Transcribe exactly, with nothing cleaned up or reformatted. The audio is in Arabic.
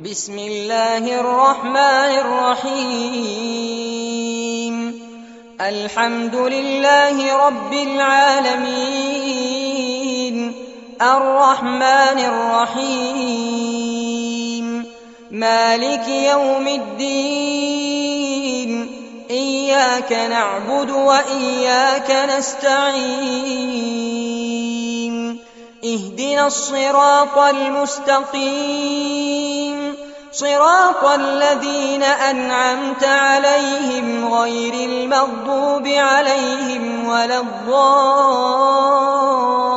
بسم الله الرحمن الرحيم الحمد لله رب العالمين الرحمن الرحيم مالك يوم الدين إياك نعبد وإياك نستعين اهدنا الصراط المستقيم صراط الذين أنعمت عليهم غير المغضوب عليهم ولا الضالين